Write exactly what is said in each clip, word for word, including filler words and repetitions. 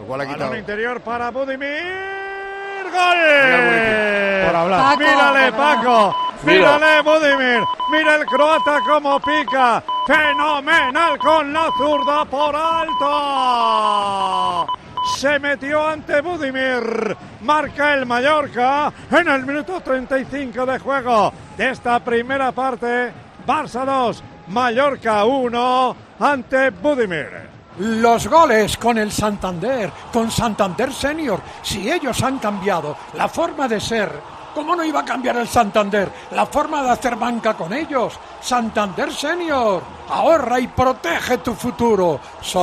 cual ha quitado. Balón interior para Budimir. ¡Gol! Por hablar. Mírale, Paco. Mira. Mírale, Budimir. Mira el croata como pica. Fenomenal con la zurda por alto. Se metió ante Budimir. Marca el Mallorca en el minuto treinta y cinco de juego de esta primera parte. Barça dos, Mallorca uno ante Budimir. Los goles con el Santander, con Santander Senior. Si ellos han cambiado la forma de ser, ¿cómo no iba a cambiar el Santander la forma de hacer banca con ellos? Santander Senior, ahorra y protege tu futuro.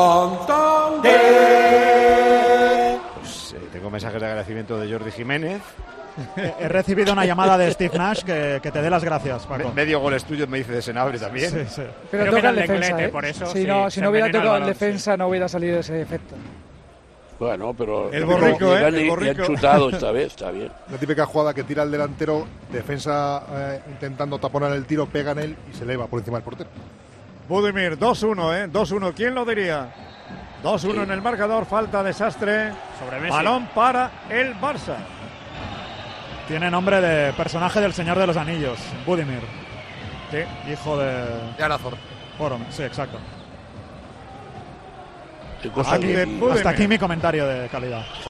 Santander. Pues, eh, tengo mensajes de agradecimiento de Jordi Jiménez. He recibido una llamada de Steve Nash que, que te dé las gracias, Paco. Me, medio gol tuyo me dice de Senabre también. Sí, sí. Pero Creo toca que el era el defensa, Lenglete, ¿eh? por eso, si sí, no, si se no hubiera envenena el tocado el balón, defensa, no hubiera salido ese efecto. Bueno, pero El borrico, le han- ¿eh? El le borrico. han chutado esta vez, está bien. La típica jugada que tira el delantero, defensa eh, intentando taponar el tiro, pega en él y se eleva por encima del portero. Budimir, dos uno, ¿eh? dos uno, ¿quién lo diría? dos uno Sí. en el marcador, falta desastre. Sobre Messi. Balón para el Barça. Tiene nombre de personaje del Señor de los Anillos, Budimir. Sí. Hijo de Ya la Zor. Boromir. Sí, exacto. Qué cosa Aquí que- de Budimir. Hasta aquí mi comentario de calidad.